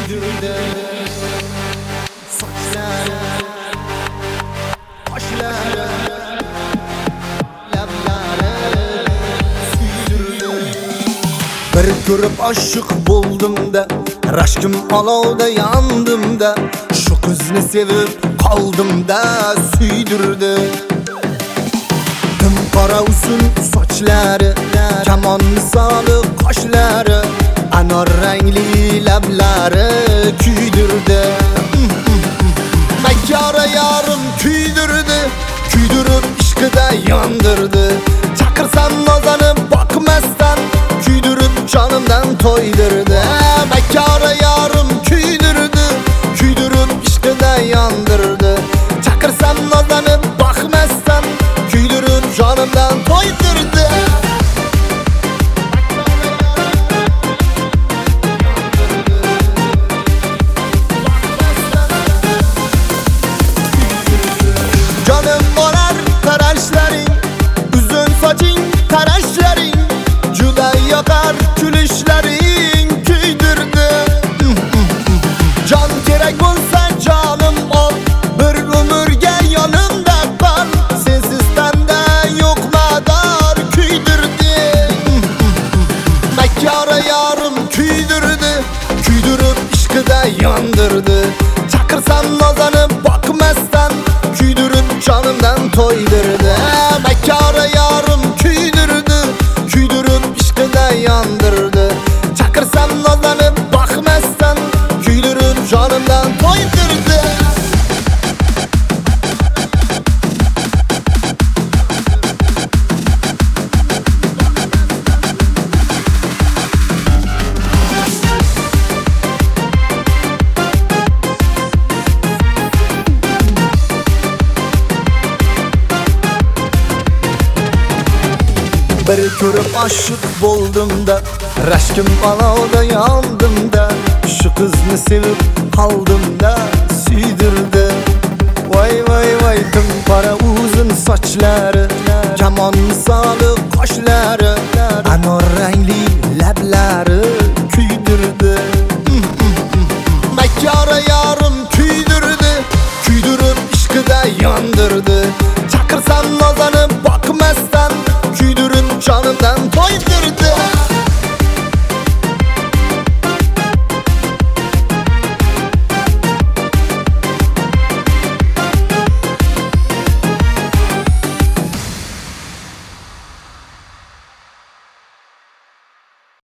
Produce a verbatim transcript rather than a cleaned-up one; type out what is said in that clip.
kuydirdi. Sochlari, qoshlari, lablari suydirdi. Bir ko'rib oshiq bo'ldimda, rashkim olovda yandimda, shu qizni sevib qoldimda suydirdi. Qora uzun sochlari, kamon misoli qoshlari, anor rangli lablari kuydirdi. Makkora yarim kuydirdi, kuydirib ishqida yondirdi. Chaqirsam nozlanib boqmasdan, kuydirib jonimdan to'ydirdi. Makkora yarim kuydirdi, kuydirib ishqida yondirdi. Chaqirsam nozlanib boqmasdan, kuydirib jonimdan to'ydirdi. Jonim borar qarashlaring, uzun soching, qarashlaring, juda yoqar kulishlaring kuydirdi. Jon kerak bo'lsa jonim ol, bir umrga yonimda qol. Sensiz tanda yo'q mador kuydirdi. Makkora yarim kuydirdi, kuydirib ishqida yondirdi. Chaqirsam nozlanib boqmasdan, kuydirib jonimdan to'ydirdi. Makkora yarim kuydirdi, kuydirib ishqida yondirdi. Chaqirsam nozlanib boqmasdan, kuydirib jonimdan to'ydirdi. Bir ko'rib oshiq bo'ldimda, rashkim olovda yondimda, shu qizni sevib qoldimda suydirdi. Voy voy voy, tim qora uzun sochlari, kamon misoli qoshlari, anor rangli